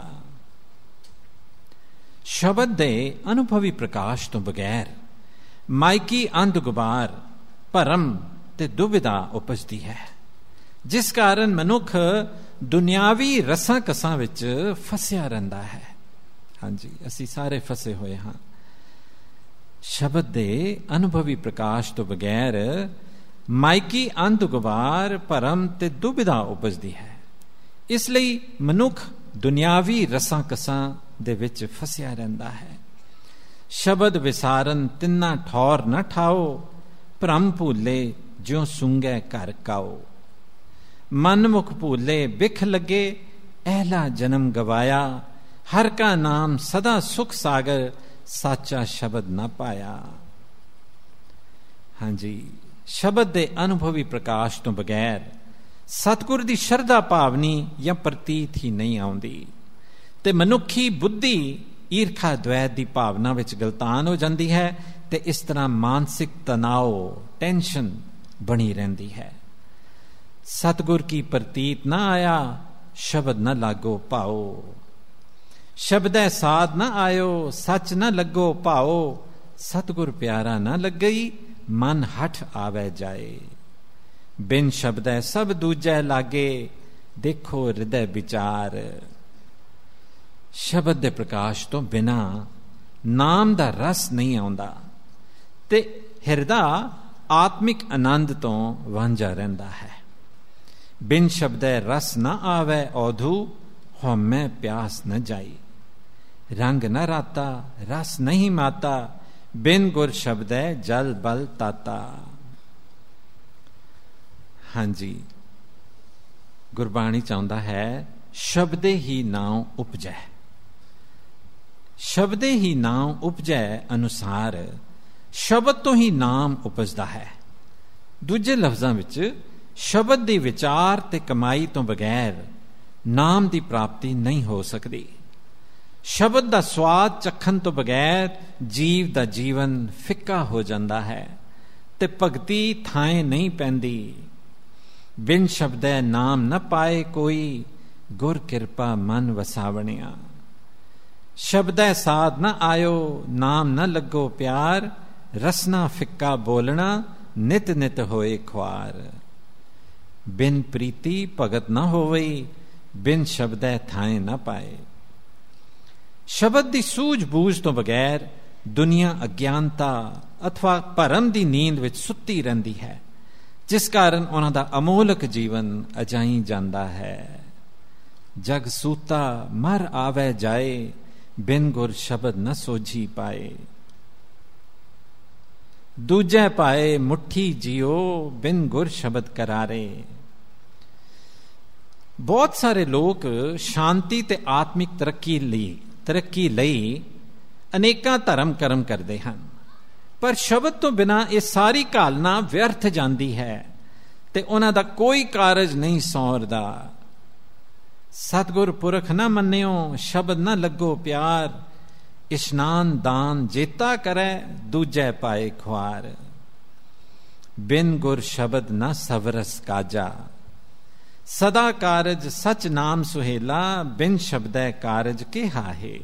ਸ਼ਬਦ ਦੇ ਅਨੁਭਵੀ ਪ੍ਰਕਾਸ਼ ਤੋਂ ਬਗੈਰ ਮਾਇਕੀ ਅੰਧ ਗੁਬਾਰ, ਭਰਮ ਤੇ ਦੁਬਿਧਾ ਉਪਜਦੀ ਹੈ, ਜਿਸ ਕਾਰਨ ਮਨੁੱਖ ਦੁਨਿਆਵੀ ਰਸਾਂ ਕਸਾਂ ਵਿੱਚ ਫਸਿਆ ਰਹਿੰਦਾ ਹੈ। ਹਾਂਜੀ, ਅਸੀਂ ਸਾਰੇ ਫਸੇ ਹੋਏ ਹਾਂ। ਸ਼ਬਦ ਦੇ ਅਨੁਭਵੀ ਪ੍ਰਕਾਸ਼ ਤੋਂ ਬਗੈਰ ਮਾਇਕੀ ਅੰਧ ਗੁਬਾਰ, ਭਰਮ ਤੇ ਦੁਬਿਧਾ ਉਪਜਦੀ ਹੈ। ਇਸ ਲਈ ਮਨੁੱਖ ਦੁਨਿਆਵੀ ਰਸਾਂ ਕਸਾਂ ਦੇ ਵਿੱਚ ਫਸਿਆ ਰਹਿੰਦਾ ਹੈ। ਸ਼ਬਦ ਵਿਸਾਰਨ ਤਿੰਨਾ ਠੌਰ ਨਾ ਠਾਓ, ਭ੍ਰਮ ਭੂਲੇ ਜਿਉ ਸੁੰਗੈ ਘਰ ਕਾਓ। ਮਨ ਮੁਖ ਭੂਲੇ ਬਿਖ ਲੱਗੇ, ਅਹਿਲਾ ਜਨਮ ਗਵਾਇਆ। ਹਰ ਕਾ ਨਾਮ ਸਦਾ ਸੁਖ ਸਾਗਰ, ਸਾਚਾ ਸ਼ਬਦ ਨਾ ਪਾਇਆ। ਹਾਂਜੀ, ਸ਼ਬਦ ਦੇ ਅਨੁਭਵੀ ਪ੍ਰਕਾਸ਼ ਤੋਂ ਬਗੈਰ ਸਤਿਗੁਰ ਦੀ ਸ਼ਰਧਾ ਭਾਵਨੀ ਜਾਂ ਪ੍ਰਤੀਤ ਹੀ ਨਹੀਂ ਆਉਂਦੀ, ਤੇ ਮਨੁੱਖੀ ਬੁੱਧੀ ਈਰਖਾ ਦ્વੈਤ ਦੀ ਭਾਵਨਾ ਵਿੱਚ ਗਲਤਾਨ ਹੋ ਜਾਂਦੀ ਹੈ, ਤੇ ਇਸ ਤਰ੍ਹਾਂ ਮਾਨਸਿਕ ਤਣਾਅ, ਟੈਨਸ਼ਨ ਬਣੀ ਰਹਿੰਦੀ ਹੈ। ਸਤਿਗੁਰ ਕੀ ਪ੍ਰਤੀਤ ਨਾ ਆਇਆ, ਸ਼ਬਦ ਨਾ ਲਾਗੋ ਭਾਓ। ਸ਼ਬਦੈ ਸਾਧ ਨਾ ਆਇਓ, ਸੱਚ ਨਾ ਲੱਗੋ ਭਾਓ। ਸਤਿਗੁਰ ਪਿਆਰਾ ਨਾ ਲੱਗਈ, ਮਨ ਹਠ ਆਵੈ ਜਾਏ। ਬਿਨ ਸ਼ਬਦੈ ਸਭ ਦੂਜੈ ਲਾਗੇ, ਦੇਖੋ ਹਿਰਦੈ ਵਿਚਾਰ। ਸ਼ਬਦ ਦੇ ਪ੍ਰਕਾਸ਼ ਤੋਂ ਬਿਨਾ ਨਾਮ ਦਾ ਰਸ ਨਹੀਂ ਆਉਂਦਾ, ਤੇ ਹਿਰਦਾ ਆਤਮਿਕ ਆਨੰਦ ਤੋਂ ਵਾਂਝਾ ਰਹਿੰਦਾ ਹੈ। ਬਿਨ ਸ਼ਬਦੈ ਰਸ ਨਾ ਆਵੈ ਔਧੂ, ਹਉਮੈ ਪਿਆਸ ਨ ਜਾਈ। ਰੰਗ ਨ ਰਾਤਾ, ਰਸ ਨਹੀਂ ਮਾਤਾ, ਬਿਨ ਗੁਰ ਸ਼ਬਦੈ ਜਲ ਬਲ ਤਾਤਾ। ਹਾਂਜੀ, ਗੁਰਬਾਣੀ ਚਾਹੁੰਦਾ ਹੈ ਸ਼ਬਦੇ ਹੀ ਨਾਉ ਉਪਜੈ। ਸ਼ਬਦੇ ਹੀ ਨਾਮ ਉਪਜੈ ਅਨੁਸਾਰ ਸ਼ਬਦ ਤੋਂ ਹੀ ਨਾਮ ਉਪਜਦਾ ਹੈ। ਦੂਜੇ ਲਫ਼ਜ਼ਾਂ ਵਿੱਚ ਸ਼ਬਦ ਦੀ ਵਿਚਾਰ ਤੇ ਕਮਾਈ ਤੋਂ ਬਗੈਰ ਨਾਮ ਦੀ ਪ੍ਰਾਪਤੀ ਨਹੀਂ ਹੋ ਸਕਦੀ। ਸ਼ਬਦ ਦਾ ਸਵਾਦ ਚੱਖਣ ਤੋਂ ਬਗੈਰ ਜੀਵ ਦਾ ਜੀਵਨ ਫਿੱਕਾ ਹੋ ਜਾਂਦਾ ਹੈ ਤੇ ਭਗਤੀ ਥਾਂ ਨਹੀਂ ਪੈਂਦੀ। ਬਿਨ ਸ਼ਬਦੈ ਨਾਮ ਨ ਪਾਏ ਕੋਈ, ਗੁਰ ਕਿਰਪਾ ਮਨ ਵਸਾਵਣਿਆ। ਸ਼ਬਦੈ ਸਾਧ ਨ ਆਇਓ, ਨਾਮ ਨ ਲੱਗੋ ਪਿਆਰ। ਰਸਨਾ ਫਿੱਕਾ ਬੋਲਣਾ, ਨਿਤ ਨਿਤ ਹੋਏ ਖੁਆਰ। ਬਿਨ ਪ੍ਰੀਤੀ ਭਗਤ ਨ ਹੋਵਈ, ਬਿਨ ਸ਼ਬਦੈ ਥਾਂ ਨ ਪਾਏ। ਸ਼ਬਦ ਦੀ ਸੂਝ ਬੂਝ ਤੋਂ ਬਗੈਰ ਦੁਨੀਆ ਅਗਿਆਨਤਾ ਅਥਵਾ ਭਰਮ ਦੀ ਨੀਂਦ ਵਿੱਚ ਸੁੱਤੀ ਰਹਿੰਦੀ ਹੈ, ਜਿਸ ਕਾਰਨ ਉਹਨਾਂ ਦਾ ਅਮੋਲਕ ਜੀਵਨ ਅਜਾਈ ਜਾਂਦਾ ਹੈ। ਜਗ ਸੂਤਾ ਮਰ ਆਵੈ ਜਾਏ, ਬਿਨ ਗੁਰ ਸ਼ਬਦ ਨ ਸੋਝੀ ਪਾਏ। ਦੂਜੈ ਪਾਏ ਮੁੱਠੀ ਜਿਉ, ਬਿਨ ਗੁਰ ਸ਼ਬਦ ਕਰਾਰੇ। ਬਹੁਤ ਸਾਰੇ ਲੋਕ ਸ਼ਾਂਤੀ ਤੇ ਆਤਮਿਕ ਤਰੱਕੀ ਲਈ ਤਰੱਕੀ ਲਈ ਅਨੇਕਾਂ ਧਰਮ ਕਰਮ ਕਰਦੇ ਹਨ, ਪਰ ਸ਼ਬਦ ਤੋਂ ਬਿਨਾਂ ਇਹ ਸਾਰੀ ਘਾਲਨਾ ਵਿਅਰਥ ਜਾਂਦੀ ਹੈ ਤੇ ਉਹਨਾਂ ਦਾ ਕੋਈ ਕਾਰਜ ਨਹੀਂ ਸੌਰਦਾ। ਸਤਿਗੁਰ ਪੁਰਖ ਨਾ ਮੰਨਿਓ, ਸ਼ਬਦ ਨਾ ਲੱਗੋ ਪਿਆਰ। ਇਸ਼ਨਾਨ ਦਾਨ ਜੇਤਾ ਕਰੈ, ਦੂਜੈ ਪਾਏ ਖੁਆਰ। ਬਿਨ ਗੁਰ ਸ਼ਬਦ ਨਾ ਸਵਰਸ ਕਾਜਾ। ਸਦਾ ਕਾਰਜ ਸਚ ਨਾਮ ਸੁਹੇਲਾ, ਬਿਨ ਸ਼ਬਦੈ ਕਾਰਜ ਕਿਹਾ ਹੈ।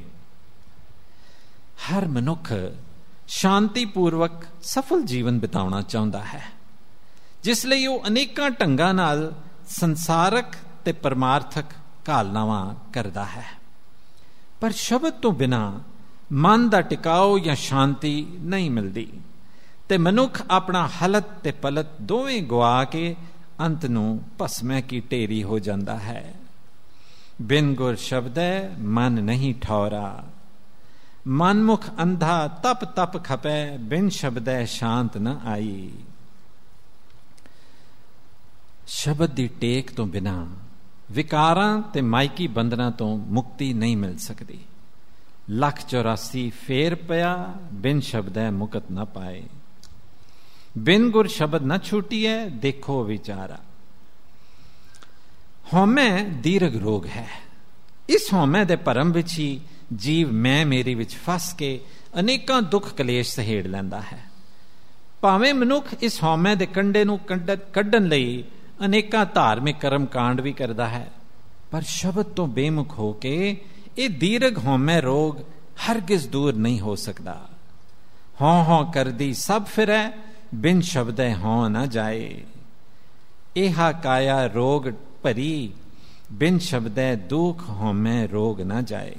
ਹਰ ਮਨੁੱਖ ਸ਼ਾਂਤੀ ਪੂਰਵਕ ਸਫਲ ਜੀਵਨ ਬਿਤਾਉਣਾ ਚਾਹੁੰਦਾ ਹੈ, ਜਿਸ ਲਈ ਉਹ ਅਨੇਕਾਂ ਢੰਗਾਂ ਨਾਲ ਸੰਸਾਰਕ ਤੇ ਪਰਮਾਰਥਕ ਘਾਲਨਾਵਾਂ ਕਰਦਾ ਹੈ। ਪਰ ਸ਼ਬਦ ਤੋਂ ਬਿਨਾਂ ਮਨ ਦਾ ਟਿਕਾਓ ਜਾਂ ਸ਼ਾਂਤੀ ਨਹੀਂ ਮਿਲਦੀ ਤੇ ਮਨੁੱਖ ਆਪਣਾ ਹਲਤ ਤੇ ਪਲਤ ਦੋਵੇਂ ਗੁਆ ਕੇ ਅੰਤ ਨੂੰ ਭਸਮੈ ਕੀ ਢੇਰੀ ਹੋ ਜਾਂਦਾ ਹੈ। ਬਿਨ ਗੁਰ ਸ਼ਬਦੈ ਮਨ ਨਹੀਂ ਠੌਰਾ। ਮਨਮੁਖ ਅੰਧਾ ਤਪ ਤਪ ਖਪੈ, ਬਿਨ ਸ਼ਬਦੈ ਸ਼ਾਂਤ ਨ ਆਈ। ਸ਼ਬਦ ਦੀ ਟੇਕ ਤੋਂ ਬਿਨਾਂ ਵਿਕਾਰਾਂ ਤੇ ਮਾਇਕੀ ਬੰਧਨਾਂ ਤੋਂ ਮੁਕਤੀ ਨਹੀਂ ਮਿਲ ਸਕਦੀ। ਲੱਖ ਚੌਰਾਸੀ ਫੇਰ ਪਿਆ, ਬਿਨ ਸ਼ਬਦੈ ਮੁਕਤ ਨਾ ਪਾਏ। ਬਿਨ ਗੁਰ ਸ਼ਬਦ ਨਾ ਛੂਟੀਐ, ਦੇਖੋ ਵਿਚਾਰਾ। ਹਉਮੈ ਦੀਰਘ ਰੋਗ ਹੈ। ਇਸ ਹਉਮੈ ਦੇ ਭਰਮ ਵਿੱਚ ਹੀ ਜੀਵ ਮੈਂ ਮੇਰੀ ਵਿੱਚ ਫਸ ਕੇ ਅਨੇਕਾਂ ਦੁੱਖ ਕਲੇਸ਼ ਸਹੇੜ ਲੈਂਦਾ ਹੈ। ਭਾਵੇਂ ਮਨੁੱਖ ਇਸ ਹਉਮੈ ਦੇ ਕੰਡੇ ਨੂੰ ਕੱਢਣ ਲਈ ਅਨੇਕਾਂ ਧਾਰਮਿਕ ਕਰਮ ਕਾਂਡ ਵੀ ਕਰਦਾ ਹੈ, ਪਰ ਸ਼ਬਦ ਤੋਂ ਬੇਮੁਖ ਹੋ ਕੇ ਇਹ ਦੀਰਘ ਹਉਮੈ ਰੋਗ ਹਰਗਿਜ਼ ਦੂਰ ਨਹੀਂ ਹੋ ਸਕਦਾ। ਹਉ ਹਉ ਕਰਦੀ ਸਭ ਫਿਰੈ, ਬਿਨ ਸ਼ਬਦੈ ਹਉ ਨਾ ਜਾਏ। ਇਹਾ ਕਾਇਆ ਰੋਗ ਭਰੀ, ਬਿਨ ਸ਼ਬਦੈ ਦੁਖ ਹਉਮੈ ਰੋਗ ਨਾ ਜਾਏ।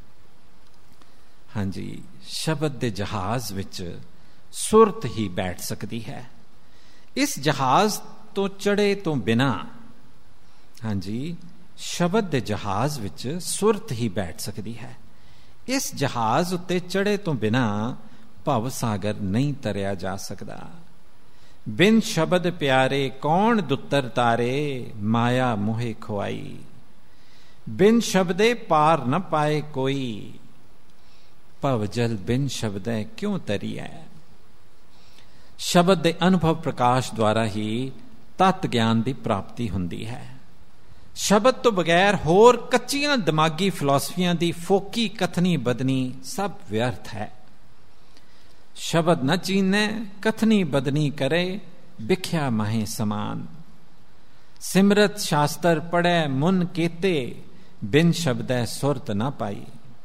ਹਾਂਜੀ, ਸ਼ਬਦ ਦੇ ਜਹਾਜ਼ ਵਿੱਚ ਸੁਰਤ ਹੀ ਬੈਠ ਸਕਦੀ ਹੈ। ਇਸ ਜਹਾਜ਼ ਤੋਂ ਚੜੇ ਤੋਂ ਬਿਨਾਂ, ਹਾਂਜੀ, ਸ਼ਬਦ ਦੇ ਜਹਾਜ਼ ਵਿੱਚ ਸੁਰਤ ਹੀ ਬੈਠ ਸਕਦੀ ਹੈ। ਇਸ ਜਹਾਜ਼ ਉੱਤੇ ਚੜੇ ਤੋਂ ਬਿਨਾਂ ਭਵ ਸਾਗਰ ਨਹੀਂ ਤਰਿਆ ਜਾ ਸਕਦਾ। ਬਿਨ ਸ਼ਬਦ ਪਿਆਰੇ ਕੌਣ ਦੁੱਤਰ ਤਾਰੇ, ਮਾਇਆ ਮੋਹਿ ਖੁਆਈ। ਬਿਨ ਸ਼ਬਦੇ ਪਾਰ ਨ ਪਾਏ ਕੋਈ, ਭਵ ਜਲ ਬਿਨ ਸ਼ਬਦੈ ਕਿਉਂ ਤਰੀਐ। ਸ਼ਬਦ ਦੇ ਅਨੁਭਵ ਪ੍ਰਕਾਸ਼ ਦੁਆਰਾ ਹੀ ਤਤ ਗਿਆਨ ਦੀ ਪ੍ਰਾਪਤੀ ਹੁੰਦੀ ਹੈ। ਸ਼ਬਦ ਤੋਂ ਬਗੈਰ ਹੋਰ ਕੱਚੀਆਂ ਦਿਮਾਗੀ ਫਿਲਾਸਫੀਆਂ ਦੀ ਫੋਕੀ ਕਥਨੀ ਬਦਨੀ ਸਭ ਵਿਅਰਥ ਹੈ। ਸ਼ਬਦ ਨ ਚੀਨੈ ਕਥਨੀ ਬਦਨੀ ਕਰੇ, ਵਿਖਿਆ ਮਾਹੇ ਸਮਾਨ। ਸਿਮਰਤ ਸ਼ਾਸਤਰ ਪੜੈ ਮੁਨ ਕੇਤੇ, ਬਿਨ ਸ਼ਬਦੈ ਸੁਰਤ ਨਾ ਪਾਈ।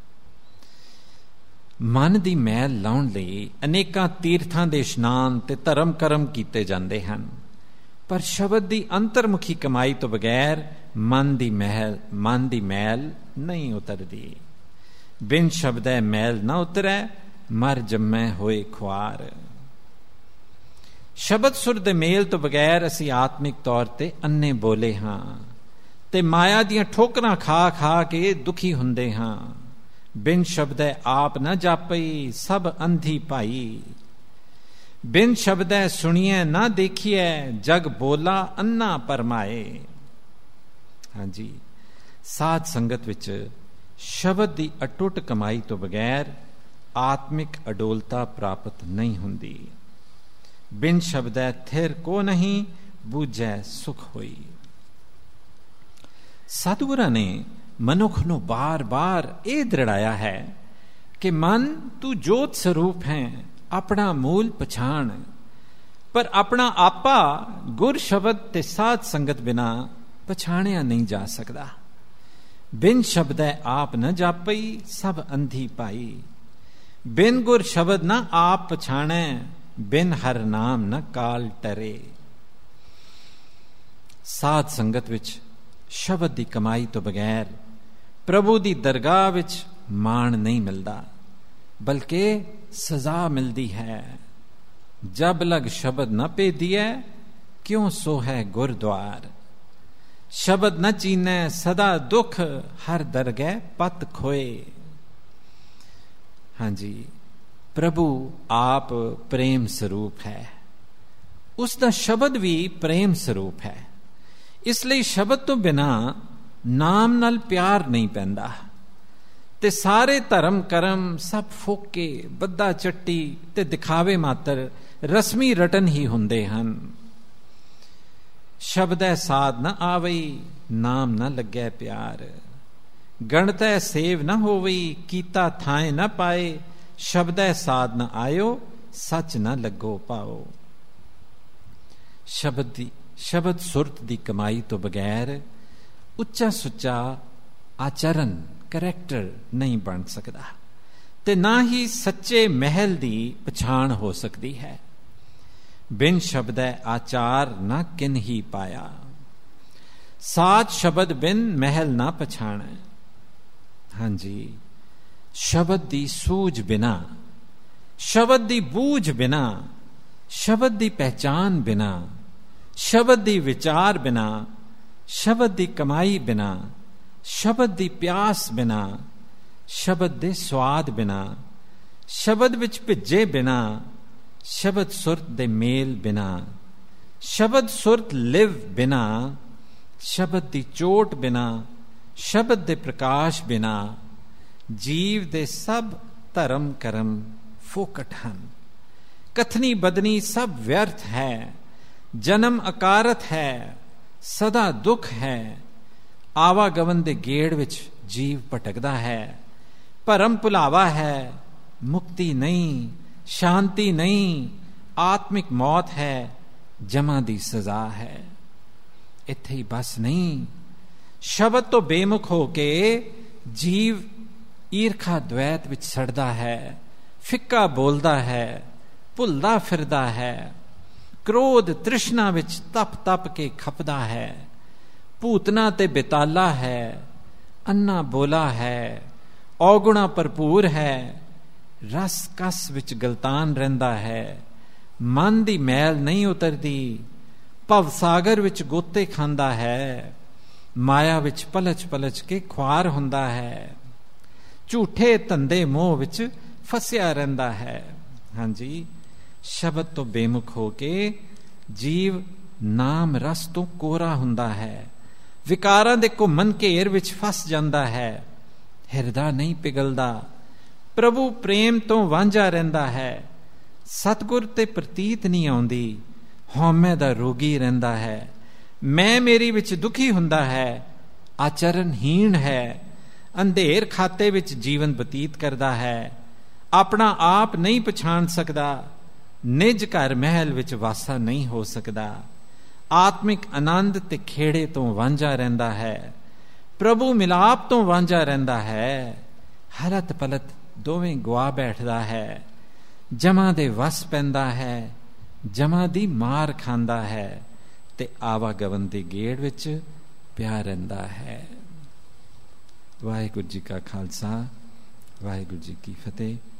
ਮਨ ਦੀ ਮੈਲ ਲਾਉਣ ਲਈ ਅਨੇਕਾਂ ਤੀਰਥਾਂ ਦੇ ਇਸ਼ਨਾਨ ਤੇ ਧਰਮ ਕਰਮ ਕੀਤੇ ਜਾਂਦੇ ਹਨ, ਪਰ ਸ਼ਬਦ ਦੀ ਅੰਤਰਮੁਖੀ ਕਮਾਈ ਤੋਂ ਬਗੈਰ ਮਨ ਦੀ ਮਹਿਲ ਮਨ ਦੀ ਮੈਲ ਨਹੀਂ ਉਤਰਦੀ। ਬਿਨ ਸ਼ਬਦੈ ਮੈਲ ਨਾ ਉਤਰੈ, ਮਰ ਜੰਮੈ ਹੋਏ ਖੁਆਰ। ਸ਼ਬਦ ਸੁਰ ਦੇ ਮੇਲ ਤੋਂ ਬਗੈਰ ਅਸੀਂ ਆਤਮਿਕ ਤੌਰ ਤੇ ਅੰਨੇ ਬੋਲੇ ਹਾਂ ਤੇ ਮਾਇਆ ਦੀਆਂ ਠੋਕਰਾਂ ਖਾ ਖਾ ਕੇ ਦੁਖੀ ਹੁੰਦੇ ਹਾਂ। बिन शब्दै आप न जापई सब अंधी पाई। बिन शब्दै सुनिए ना देखिए जग बोला अन्ना परमाए। हाँ जी, साध संगत विच शब्द की अटुट कमाई तो बगैर आत्मिक अडोलता प्राप्त नहीं हुंदी। बिन शब्दै थिर को नहीं बूझै सुख होई। सतगुरां ने मनुख नूं बार बार ये दृढ़ाया है कि मन तू जोत स्वरूप है, अपना मूल पछाण, पर अपना आपा गुर शब्द ते साध संगत बिना पछाणिया नहीं जा सकता। बिन शब्दै आप न जापई सब अंधी पाई। बिन गुर शब्द न आप पछाणै बिन हर नाम न काल टरे। साध संगत विच शब्द की कमाई तो बगैर प्रभु की दरगाह विच माण नहीं मिलता, बल्कि सजा मिलती है। जब लग शब्द न पेदिए क्यों सो है गुरद्वार। शब्द न चीनै सदा दुख हर दरगह पत खोए। हाँ जी, प्रभु आप प्रेम स्वरूप है, उसका शब्द भी प्रेम स्वरूप है। इसलिए शब्द तो बिना नाम नाल प्यार नहीं पैंदा ते सारे धर्म कर्म सब फोके बद्दा चट्टी ते दिखावे मात्र रस्मी रटन ही हुंदे हन। शब्दै साध न आवई नाम न लगे प्यार। गणतै सेव न होवई कीता थाए न पाए। शब्दै साध न आयो सच न लगो पाओ। शब्द दी शब्द सुरत दी कमाई तो बगैर उच्चा सुच्चा आचरण करैक्टर नहीं बन सकता ते ना ही सच्चे महल दी पछाण हो सकती है। बिन शब्दै आचार ना किन ही पाया। सात शब्द बिन महल ना पछाणै। हाँ जी, शब्द दी सूझ बिना, शब्द दी बूझ बिना, शब्द दी पहचान बिना, शब्द दी विचार बिना, शब्द दी कमाई बिना, शब्द दी प्यास बिना, शब्द दे स्वाद बिना, शब्द विच भिजे बिना, शब्द सुरत दे मेल बिना, शब्द सुरत लिव बिना, शब्द दी चोट बिना, शब्द दे प्रकाश बिना जीव दे सब धर्म कर्म फोकट हन। कथनी बदनी सब व्यर्थ है। जन्म अकारत है, सदा दुख है। आवागमन दे गेड़ विच जीव भटकदा है। भरम भुलावा है, मुक्ति नहीं, शांति नहीं, आत्मिक मौत है, जमा दी सजा है। इत्थे ही बस नहीं, शब्द तो बेमुख होके जीव ईरखा द्वैत विच सड़दा है, फिक्का बोलदा है, भुलदा फिरदा है, क्रोध तृष्णा विच तप तप के खपदा है, भूतना ते बेताला है, अन्ना बोला है, औगुणा भरपूर है, रस कस विच गलतान रहिंदा है, मन दी मैल नहीं उतरदी, भवसागर विच गोते खांदा है, माया विच पलच पलच के ख्वार हुंदा है, झूठे धंधे मोह विच फसिया रहिंदा है। हाँ जी, शब्द तो बेमुख होके जीव नाम रस तो कोरा हुंदा है, विकारां दे घुमन घेर विच फस जांदा है, हिरदा नहीं पिघलदा, प्रभु प्रेम तो वांझा रहिंदा है, सतगुर ते प्रतीत नहीं आउंदी, हौमे दा रोगी रहिंदा है, मैं मेरी विच दुखी हुंदा है, आचरणहीन है, अंधेर खाते विच जीवन बतीत करदा है, अपना आप नहीं पछाण सकदा, निज घर महल विच वासा नहीं हो सकदा, आत्मिक आनंद ते खेड़े तो वांझा रहिंदा है, प्रभु मिलाप तो वांझा रहिंदा है, हलत पलत दोवें गुआ बैठदा है, जमा दे वस पैंदा है, जमा दी मार खांदा है, ते आवागमन दे गेड़ विच पिया रहिंदा है। वाहिगुरू जी का खालसा, वाहिगुरू जी की फतेह।